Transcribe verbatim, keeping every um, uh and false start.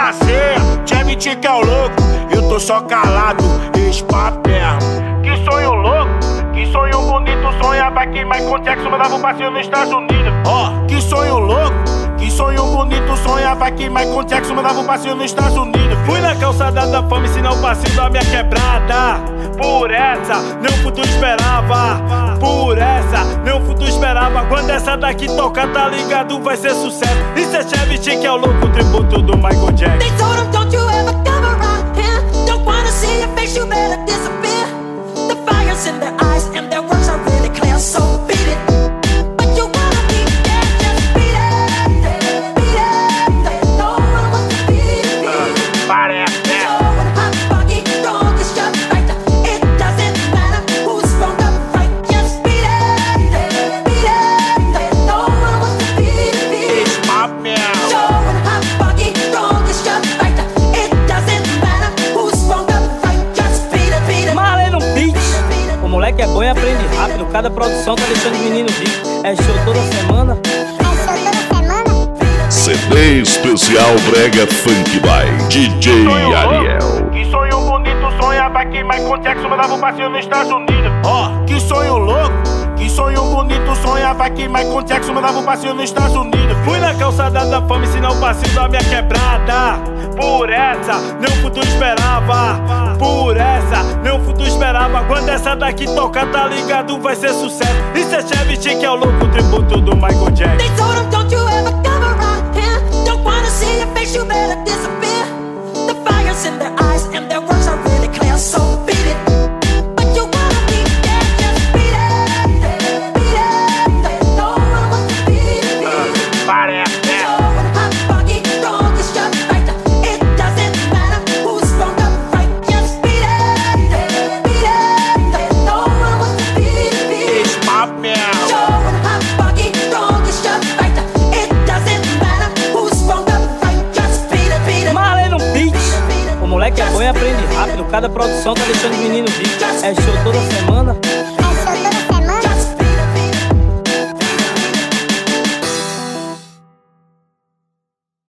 parceiro, Chevy que é o louco, eu tô só calado, ex-papel. Que sonho louco, que sonho bonito, sonhava que Michael Jackson mandava um passeio nos Estados Unidos. Ó, oh, que sonho louco, que sonho bonito, sonhava que Michael Jackson mandava um passeio nos Estados Unidos. Fui na calçada da fama ensinar o passeio da minha quebrada. Por essa, nem o futuro esperava. Por essa, nem o futuro esperava. Quando essa daqui tocar, tá ligado, vai ser sucesso. Isso é Chevy que é o louco, o tributo do Michael Jackson. They told him, don't you ever come around here. Don't wanna see your face, you better disappear. The fire's in their eyes and their words are really clear, so beat it. But you wanna be dead, just beat it. Beat it. No one wants to beat it. Parece. Going hot, buggy, wrong is just right. It doesn't matter who's wrong or right. Just beat it. Beat it. No one wants to beat it. Ex-papel. Going hot, buggy, wrong is just right. It doesn't matter who's wrong or right. Just beat it, beat it. Marley no beat. O moleque é bom e aprende rápido. Cada produção tá deixando o menino rico. É show toda semana. C D especial Brega Funk by D J Ariel. Que sonho bonito, sonhava que Michael Jackson mandava um passeio nos Estados Unidos. Ó, oh, que sonho louco, que sonho bonito, sonhava que Michael Jackson mandava um passeio nos Estados Unidos. Fui na calçada da fama ensinar o passeio da minha quebrada. Por essa, nem o futuro esperava. Por essa, nem o futuro esperava. Quando essa daqui tocar, tá ligado, vai ser sucesso. Isso é Chevy que é o louco, o tributo do Michael Jackson. They told him, don't you ever come around here. Don't wanna see your face, you better disappear. The fire's in their eyes and their words are really clear, so beat it. But you wanna be dead, just beat it. Beat it. No one wants to beat it. Parece. Going hot, buggy, wrong is just right. It doesn't matter who's wrong or right. Just beat it. Beat it. No one wants to beat it. Ex-papel. Going hot, buggy, wrong is just right. It doesn't matter who's wrong or right. Just beat it, beat it. Marley no beat. O moleque é bom e aprende rápido. Cada produção tá deixando o menino rico. É show toda semana.